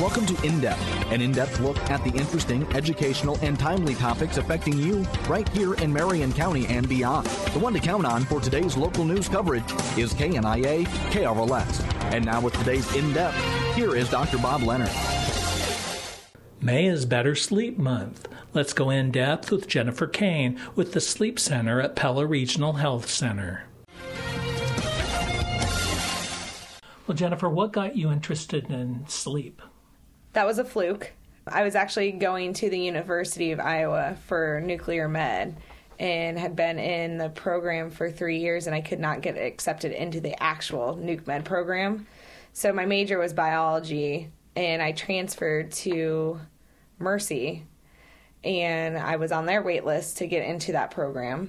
Welcome to In Depth, an in-depth look at the interesting, educational, and timely topics affecting you right here in Marion County and beyond. The one to count on for today's local news coverage is KNIA KRLS. And now with today's In Depth, here is Dr. Bob Leonard. May is Better Sleep Month. Let's go in depth with Jennifer Kane with the Sleep Center at Pella Regional Health Center. Well, Jennifer, what got you interested in sleep? That was a fluke. I was actually going to the University of Iowa for nuclear med and had been in the program for 3 years, and I could not get accepted into the actual nuke med program. So my major was biology, and I transferred to Mercy, and I was on their wait list to get into that program.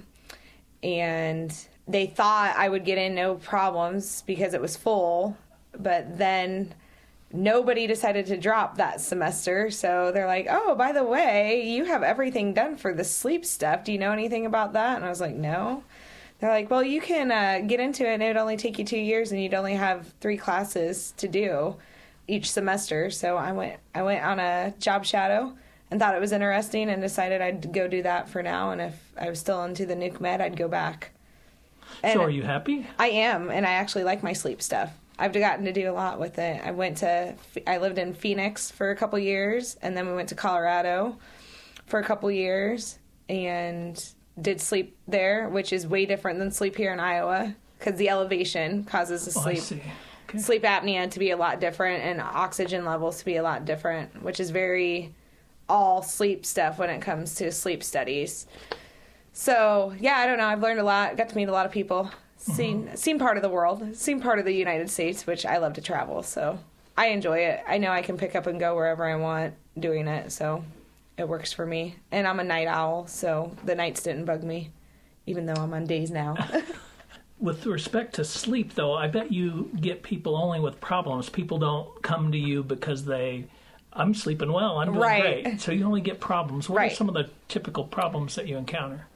And they thought I would get in no problems because it was full, but then nobody decided to drop that semester. So they're like, oh, by the way, you have everything done for the sleep stuff. Do you know anything about that? And I was like, no. They're like, well, you can get into it, and it would only take you 2 years, and you'd only have 3 classes to do each semester. So I went on a job shadow and thought it was interesting and decided I'd go do that for now. And if I was still into the nuke med, I'd go back. And so are you happy? I am, and I actually like my sleep stuff. I've gotten to do a lot with it. I lived in Phoenix for a couple years, and then we went to Colorado for a couple years and did sleep there, which is way different than sleep here in Iowa because the elevation causes the sleep apnea to be a lot different and oxygen levels to be a lot different, which is very all sleep stuff when it comes to sleep studies. So, yeah, I don't know. I've learned a lot, got to meet a lot of people. Seen part of the world, seen part of the United States, which I love to travel, so I enjoy it. I know I can pick up and go wherever I want doing it, so it works for me. And I'm a night owl, so the nights didn't bug me, even though I'm on days now. With respect to sleep, though, I bet you get people only with problems. People don't come to you because I'm sleeping well, I'm doing great. So you only get problems. What are some of the typical problems that you encounter?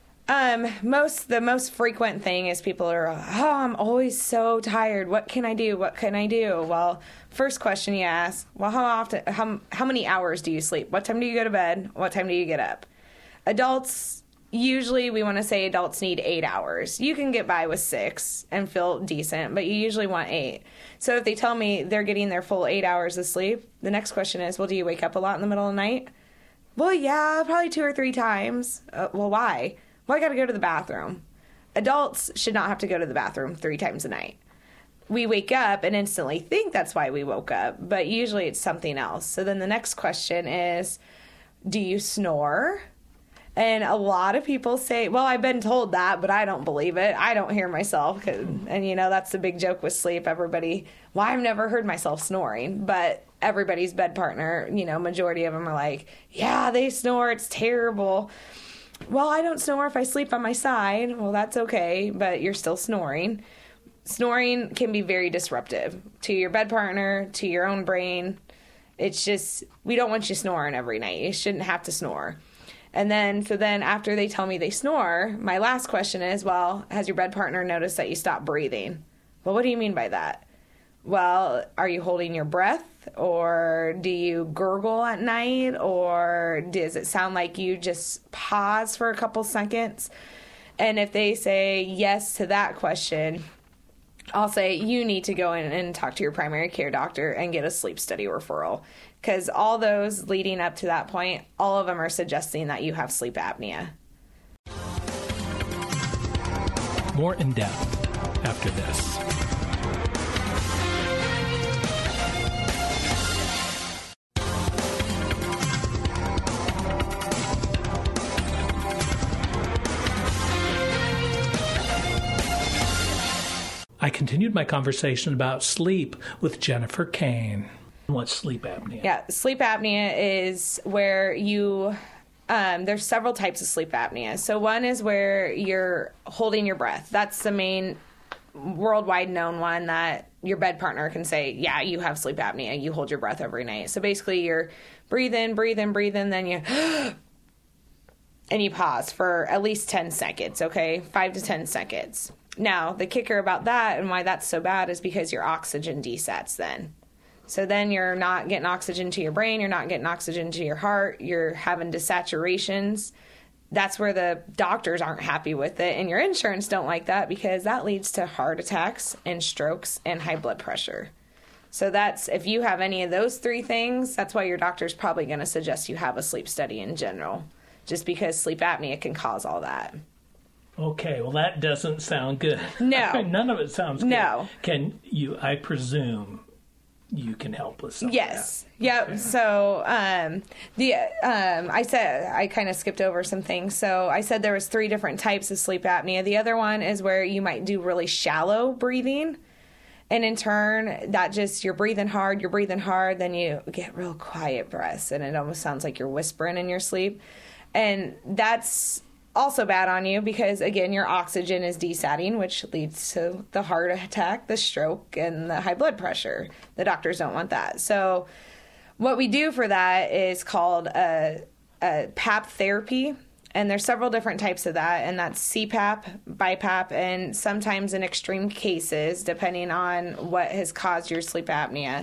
The most frequent thing is people are, I'm always so tired. What can I do? What can I do? Well, first question you ask, well, how many hours do you sleep? What time do you go to bed? What time do you get up? Adults, usually we want to say adults need 8 hours. You can get by with 6 and feel decent, but you usually want 8. So if they tell me they're getting their full 8 hours of sleep, the next question is, well, do you wake up a lot in the middle of the night? Well, yeah, probably 2 or 3 times. Well, why? Well, I got to go to the bathroom. Adults should not have to go to the bathroom 3 times a night. We wake up and instantly think that's why we woke up, but usually it's something else. So then the next question is, do you snore? And a lot of people say, well, I've been told that, but I don't believe it. I don't hear myself. And, that's the big joke with sleep. Everybody, well, I've never heard myself snoring, but everybody's bed partner, majority of them are like, yeah, they snore. It's terrible. Well, I don't snore if I sleep on my side. Well, that's okay, but you're still snoring. Snoring can be very disruptive to your bed partner, to your own brain. It's just, we don't want you snoring every night. You shouldn't have to snore. And then after they tell me they snore, my last question is, well, has your bed partner noticed that you stop breathing? Well, what do you mean by that? Well, are you holding your breath, or do you gurgle at night, or does it sound like you just pause for a couple seconds? And if they say yes to that question, I'll say you need to go in and talk to your primary care doctor and get a sleep study referral, because all those leading up to that point, all of them are suggesting that you have sleep apnea. More in depth after this. I continued my conversation about sleep with Jennifer Kane. What's sleep apnea? Yeah, sleep apnea is where you, there's several types of sleep apnea. So one is where you're holding your breath. That's the main worldwide known one that your bed partner can say, yeah, you have sleep apnea. You hold your breath every night. So basically you're breathe in, then you, and you pause for at least 10 seconds, okay? 5 to 10 seconds. Now, the kicker about that and why that's so bad is because your oxygen desats then. So then you're not getting oxygen to your brain, you're not getting oxygen to your heart, you're having desaturations. That's where the doctors aren't happy with it, and your insurance don't like that because that leads to heart attacks and strokes and high blood pressure. So that's, if you have any of those three things, that's why your doctor's probably going to suggest you have a sleep study in general, just because sleep apnea can cause all that. Okay, well, that doesn't sound good. No. None of it sounds good. No. Can you, I presume, you can help with some Yes. of that. Yep. Okay. So I said I kind of skipped over some things. So I said there was 3 different types of sleep apnea. The other one is where you might do really shallow breathing. And in turn, that just, you're breathing hard, then you get real quiet breaths, and it almost sounds like you're whispering in your sleep. And that's also bad on you because, again, your oxygen is desatting, which leads to the heart attack, the stroke, and the high blood pressure. The doctors don't want that. So what we do for that is called a PAP therapy. And there's several different types of that, and that's CPAP, BiPAP, and sometimes in extreme cases, depending on what has caused your sleep apnea,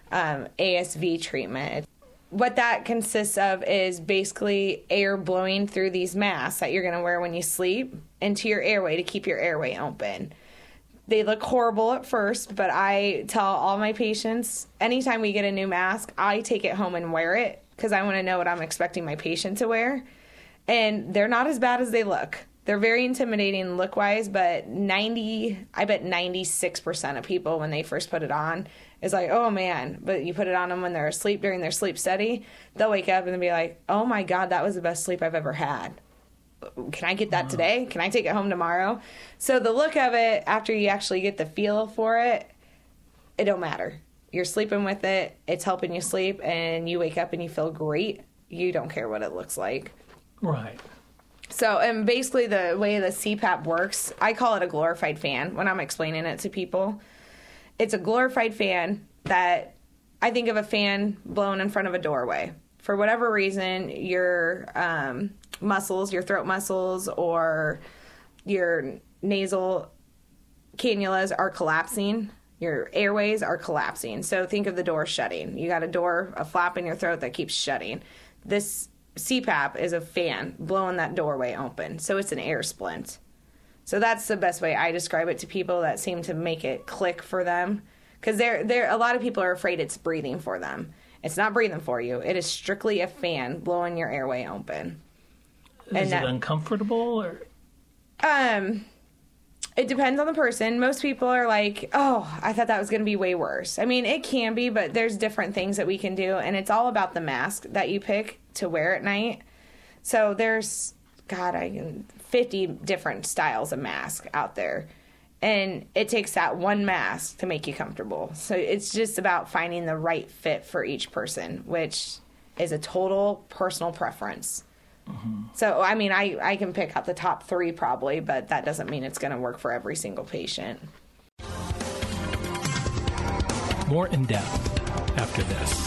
ASV treatment. What that consists of is basically air blowing through these masks that you're going to wear when you sleep into your airway to keep your airway open. They look horrible at first, but I tell all my patients, anytime we get a new mask, I take it home and wear it because I want to know what I'm expecting my patient to wear. And they're not as bad as they look. They're very intimidating look-wise, but I bet 96% of people, when they first put it on, is like, oh, man. But you put it on them when they're asleep during their sleep study, they'll wake up and be like, oh, my God, that was the best sleep I've ever had. Can I get that today? Can I take it home tomorrow? So the look of it, after you actually get the feel for it, it don't matter. You're sleeping with it. It's helping you sleep, and you wake up and you feel great. You don't care what it looks like. Right. So, and basically the way the CPAP works, I call it a glorified fan when I'm explaining it to people. It's a glorified fan that I think of a fan blown in front of a doorway. For whatever reason, your muscles, your throat muscles, or your nasal cannulas are collapsing. Your airways are collapsing. So think of the door shutting. You got a flap in your throat that keeps shutting. This CPAP is a fan blowing that doorway open. So it's an air splint. So that's the best way I describe it to people that seem to make it click for them. Because a lot of people are afraid it's breathing for them. It's not breathing for you. It is strictly a fan blowing your airway open. Is it uncomfortable? Or? It depends on the person. Most people are like, oh, I thought that was going to be way worse. I mean, it can be, but there's different things that we can do. And it's all about the mask that you pick to wear at night. So there's, 50 different styles of mask out there. And it takes that one mask to make you comfortable. So it's just about finding the right fit for each person, which is a total personal preference. Mm-hmm. So, I mean, I can pick out the top 3 probably, but that doesn't mean it's going to work for every single patient. More in depth after this.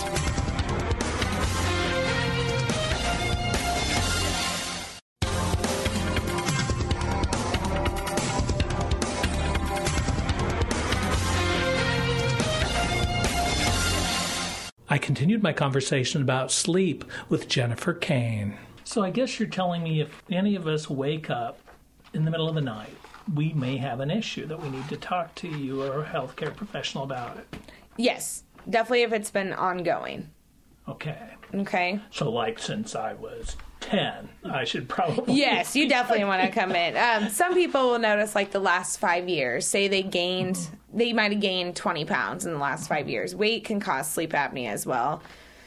I continued my conversation about sleep with Jennifer Kane. So I guess you're telling me if any of us wake up in the middle of the night, we may have an issue that we need to talk to you or a healthcare professional about it. Yes, definitely if it's been ongoing. Okay. So like since I was 10, I should probably... Yes, you definitely want to come in. Some people will notice like the last 5 years, say they might have gained 20 pounds in the last 5 years. Weight can cause sleep apnea as well.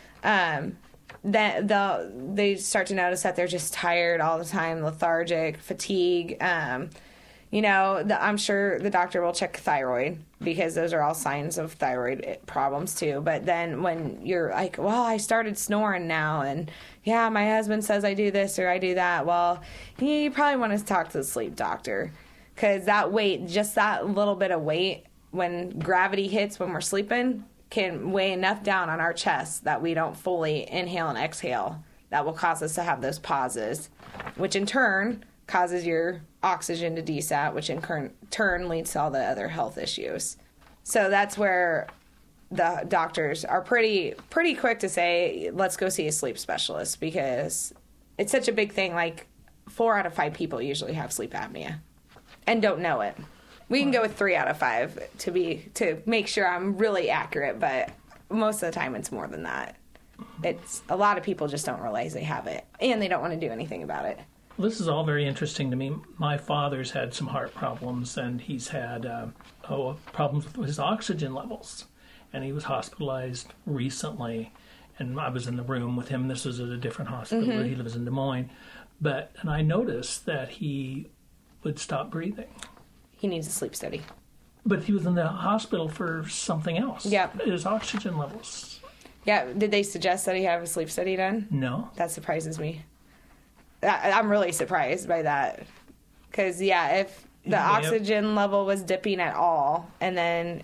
They start to notice that they're just tired all the time, lethargic, fatigue. I'm sure the doctor will check thyroid because those are all signs of thyroid problems too. But then when you're like, well, I started snoring now, and yeah, my husband says I do this or I do that. Well, you probably want to talk to the sleep doctor because that weight, just that little bit of weight, when gravity hits when we're sleeping, can weigh enough down on our chest that we don't fully inhale and exhale. That will cause us to have those pauses, which in turn causes your oxygen to desat, which in turn leads to all the other health issues. So that's where the doctors are pretty quick to say, let's go see a sleep specialist, because it's such a big thing. Like 4 out of 5 people usually have sleep apnea and don't know it. We can go with 3 out of 5 to make sure I'm really accurate, but most of the time it's more than that. It's a lot of people just don't realize they have it, and they don't want to do anything about it. This is all very interesting to me. My father's had some heart problems, and he's had problems with his oxygen levels. And he was hospitalized recently, and I was in the room with him. This was at a different hospital. He lives in Des Moines. And I noticed that he would stop breathing. He needs a sleep study. But he was in the hospital for something else. Yeah. His oxygen levels. Yeah. Did they suggest that he have a sleep study done? No. That surprises me. I'm really surprised by that. Because, if the oxygen level was dipping at all, and then,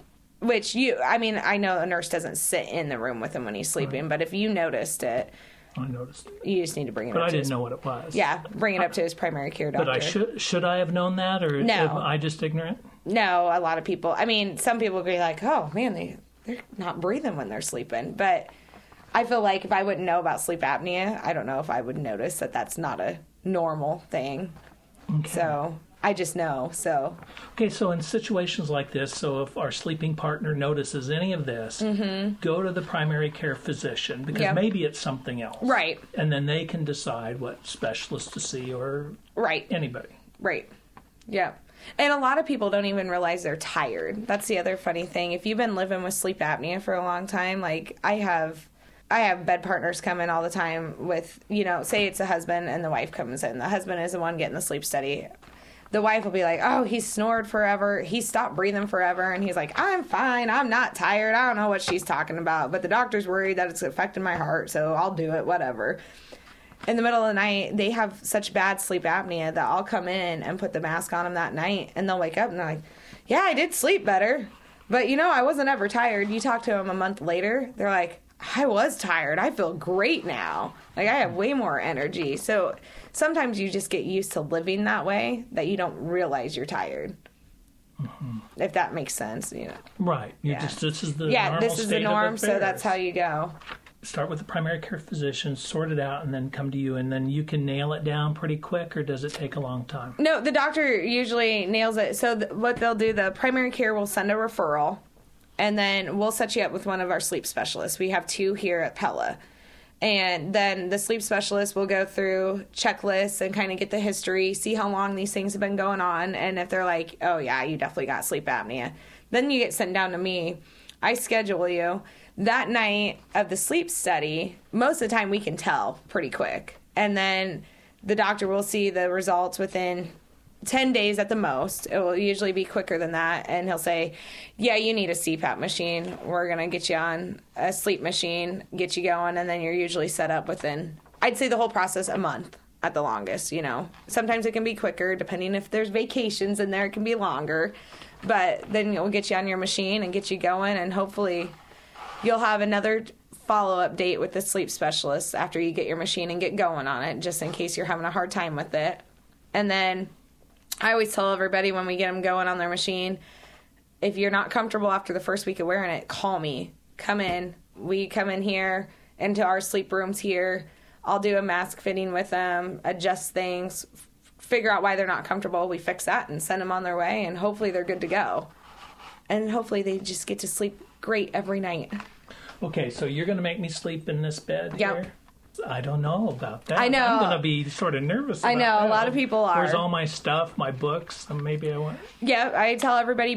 I know a nurse doesn't sit in the room with him when he's sleeping, but if you noticed it, I noticed it. You just need to bring it up. But I didn't know what it was. Yeah, bring it up to his primary care doctor. But should I have known that, or no. am I just ignorant? No, a lot of people. Some people would be like, oh, man, they're not breathing when they're sleeping. But I feel like if I wouldn't know about sleep apnea, I don't know if I would notice that that's not a normal thing. Okay. So I just know. So okay, so in situations like this, so if our sleeping partner notices any of this, go to the primary care physician, because maybe it's something else. Right. And then they can decide what specialist to see, or anybody. Right. Yeah. And a lot of people don't even realize they're tired. That's the other funny thing. If you've been living with sleep apnea for a long time, like I have bed partners come in all the time with, say it's a husband and the wife comes in. The husband is the one getting the sleep study. The wife will be like, oh, he snored forever. He stopped breathing forever. And he's like, I'm fine. I'm not tired. I don't know what she's talking about. But the doctor's worried that it's affecting my heart, so I'll do it, whatever. In the middle of the night, they have such bad sleep apnea that I'll come in and put the mask on them that night. And they'll wake up and they're like, yeah, I did sleep better. But, I wasn't ever tired. You talk to them a month later, they're like, I was tired. I feel great now. Like, I have way more energy. So sometimes you just get used to living that way that you don't realize you're tired. If that makes sense, Right. This is the normal this is the norm, so that's how you go. Start with the primary care physician, sort it out, and then come to you, and then you can nail it down pretty quick, or does it take a long time? No, the doctor usually nails it. So what they'll do, the primary care will send a referral, and then we'll set you up with one of our sleep specialists. We have 2 here at Pella. And then the sleep specialist will go through checklists and kind of get the history, see how long these things have been going on. And if they're like, oh, yeah, you definitely got sleep apnea, then you get sent down to me. I schedule you. That night of the sleep study, most of the time we can tell pretty quick. And then the doctor will see the results within 10 days at the most. It will usually be quicker than that. And he'll say, yeah, you need a CPAP machine. We're going to get you on a sleep machine, get you going. And then you're usually set up within, I'd say the whole process, a month at the longest, Sometimes it can be quicker, depending if there's vacations in there, it can be longer. But then we'll get you on your machine and get you going. And hopefully you'll have another follow-up date with the sleep specialist after you get your machine and get going on it, just in case you're having a hard time with it. And then I always tell everybody when we get them going on their machine, if you're not comfortable after the first week of wearing it, call me. Come in. We come in here into our sleep rooms here. I'll do a mask fitting with them, adjust things, figure out why they're not comfortable. We fix that and send them on their way, and hopefully they're good to go. And hopefully they just get to sleep great every night. Okay, so you're going to make me sleep in this bed here? I don't know about that. I know. I'm going to be sort of nervous about I know. that. A lot of people are. Where's all my stuff, my books? Maybe I want... Yeah, I tell everybody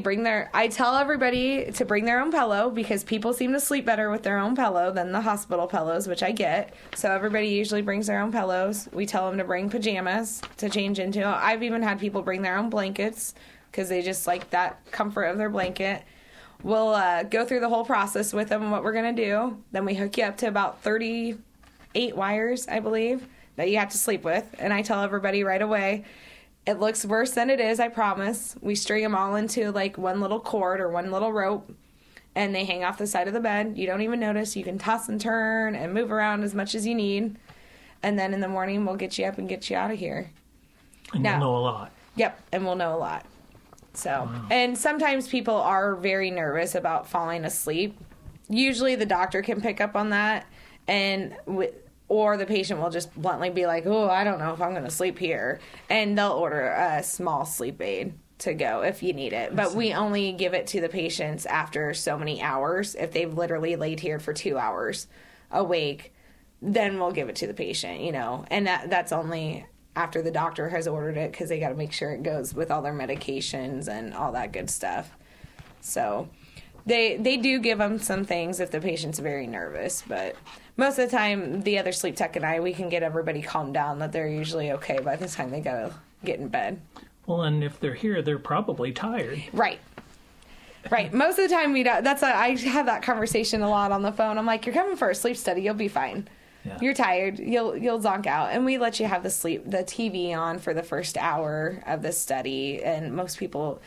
to bring their own pillow, because people seem to sleep better with their own pillow than the hospital pillows, which I get. So everybody usually brings their own pillows. We tell them to bring pajamas to change into. I've even had people bring their own blankets because they just like that comfort of their blanket. We'll go through the whole process with them, what we're going to do. Then we hook you up to about 38 wires, I believe, that you have to sleep with. And I tell everybody right away, it looks worse than it is, I promise. We string them all into like one little cord or one little rope, and they hang off the side of the bed. You don't even notice. You can toss and turn and move around as much as you need. And then in the morning, we'll get you up and get you out of here. And you'll know a lot. Yep, and we'll know a lot. So, And sometimes people are very nervous about falling asleep. Usually the doctor can pick up on that, or the patient will just bluntly be like, oh, I don't know if I'm going to sleep here. And they'll order a small sleep aid to go if you need it. But we only give it to the patients after so many hours. If they've literally laid here for 2 hours awake, then we'll give it to the patient, And that's only after the doctor has ordered it, because they got to make sure it goes with all their medications and all that good stuff. So they do give them some things if the patient's very nervous, but most of the time, the other sleep tech and I, we can get everybody calmed down that they're usually okay by the time they gotta get in bed. Well, and if they're here, they're probably tired. Right. Most of the time, I have that conversation a lot on the phone. I'm like, you're coming for a sleep study, you'll be fine. Yeah. You're tired, you'll zonk out, and we let you have the TV on for the first hour of the study. And most people,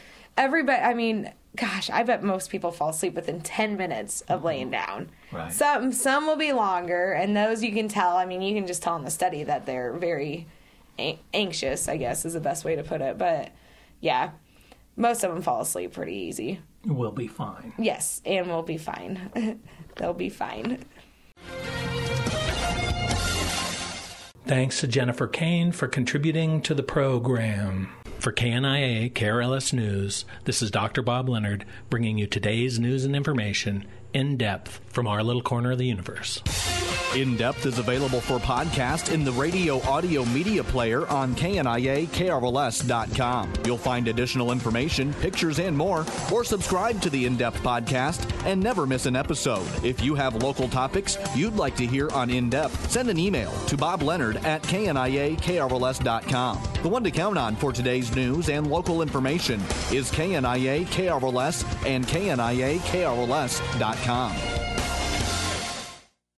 I bet most people fall asleep within 10 minutes of laying down. Right. Some will be longer, and those you can tell. You can just tell in the study that they're very anxious, I guess is the best way to put it. But yeah, most of them fall asleep pretty easy. We'll be fine. Yes, and we'll be fine. They'll be fine. Thanks to Jennifer Kane for contributing to the program. For KNIA KRLS News, this is Dr. Bob Leonard bringing you today's news and information in depth from our little corner of the universe. In Depth is available for podcast in the radio audio media player on KNIA-KRLS.com. You'll find additional information, pictures, and more, or subscribe to the In Depth podcast and never miss an episode. If you have local topics you'd like to hear on In Depth, send an email to bobleonard@KNIA-KRLS.com. The one to count on for today's news and local information is KNIA-KRLS and KNIA-KRLS.com.